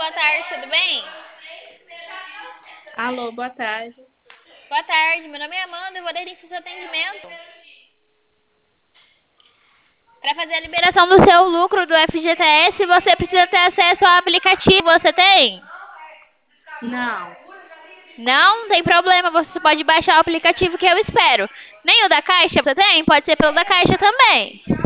boa tarde, tudo bem? Alô, boa tarde. Boa tarde, meu nome é Amanda, eu vou dar início ao seu atendimento. Para fazer a liberação do seu lucro do FGTS, você precisa ter acesso ao aplicativo. Você tem? Não, Não tem problema, você pode baixar o aplicativo que eu espero. Nem o da Caixa você tem? Pode ser pelo da Caixa também.